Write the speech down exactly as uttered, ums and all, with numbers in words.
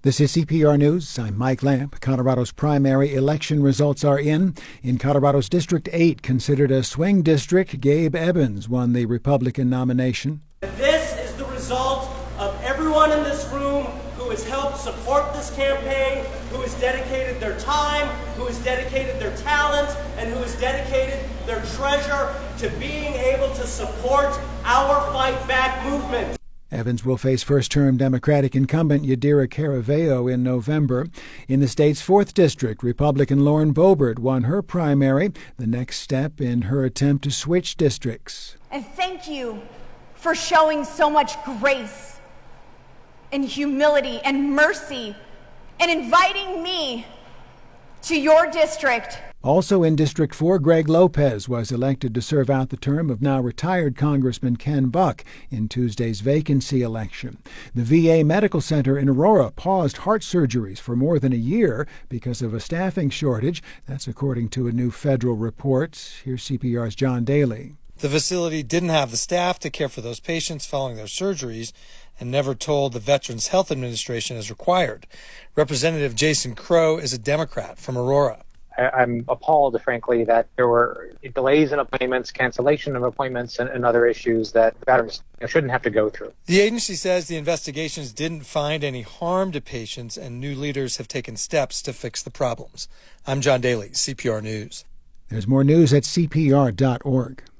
This is C P R News. I'm Mike Lamp. Colorado's primary election results are in. In Colorado's District eight, considered a swing district, Gabe Evans won the Republican nomination. This is the result of everyone in this room who has helped support this campaign, who has dedicated their time, who has dedicated their talent, and who has dedicated their treasure to being able to support our Fight Back movement. Evans will face first-term Democratic incumbent Yadira Caraveo in November. In the state's fourth District, Republican Lauren Boebert won her primary, the next step in her attempt to switch districts. And thank you for showing so much grace and humility and mercy and inviting me to your district. Also in District four, Greg Lopez was elected to serve out the term of now retired Congressman Ken Buck in Tuesday's vacancy election. The V A Medical Center in Aurora paused heart surgeries for more than a year because of a staffing shortage. That's according to a new federal report. Here's C P R's John Daly. The facility didn't have the staff to care for those patients following their surgeries and never told the Veterans Health Administration as required. Representative Jason Crow is a Democrat from Aurora. I'm appalled, frankly, that there were delays in appointments, cancellation of appointments, and, and other issues that veterans shouldn't have to go through. The agency says the investigations didn't find any harm to patients, and new leaders have taken steps to fix the problems. I'm John Daly, C P R News. There's more news at C P R dot org.